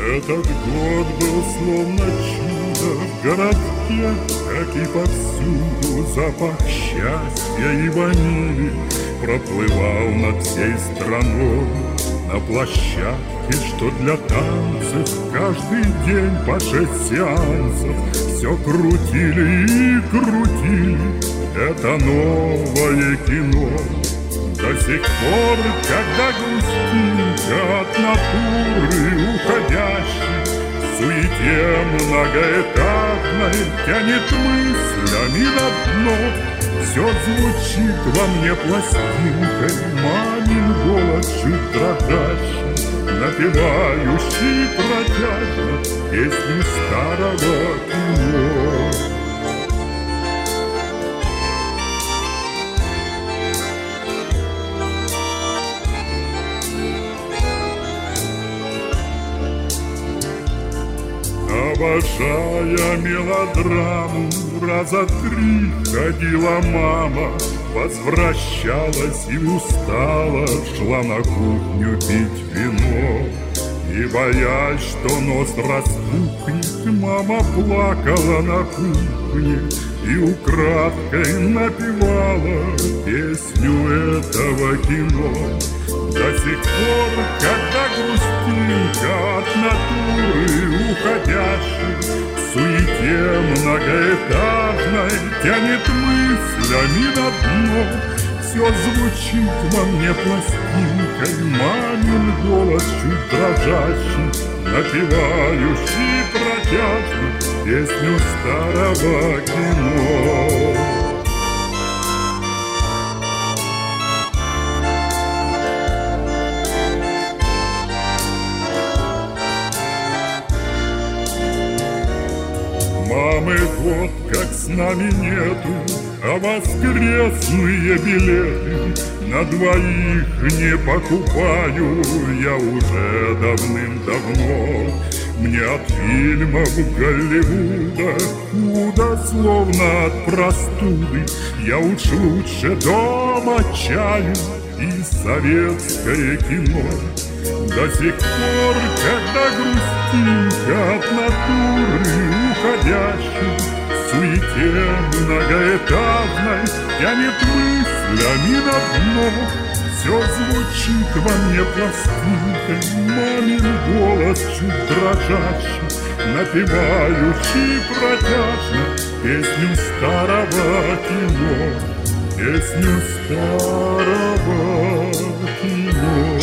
Этот год был словно чудо в городке, как и повсюду запах счастья и ванили проплывал над всей страной. На площадке, что для танцев, каждый день по 6 сеансов все крутили и крутили это новое кино. До сих пор, когда грустинка от натуры уходящей в суете многоэтажной тянет мыслями на дно, все звучит во мне пластинкой, мамин голос чуть дрожащий, напевающий протяжно песню старого кино. Обожая мелодраму, раза 3 ходила мама, возвращалась и устала, шла на кухню пить вино. И боясь, что нос распухнет, мама плакала на кухне и украдкой напевала песню этого кино. До сих пор, когда грустинка от натуры уходящей в суете многоэтажной тянет мыслями на дно, все звучит во мне пластинкой, мамин голос чуть дрожащий, напевающий протяжно песню старого кино. Мамы год как с нами нету, а воскресные билеты на двоих не покупаю я уже давным-давно. Мне от фильмов Голливуда худо, словно от простуды. Я уж лучше дома чаю и советское кино. До сих пор, когда грустинка от натуры уходящей в суете многоэтажной тянет мыслями на дно, все звучит во мне пластинкой, мамин голос чуть дрожащий, напевающий протяжно песню старого кино, песню старого кино.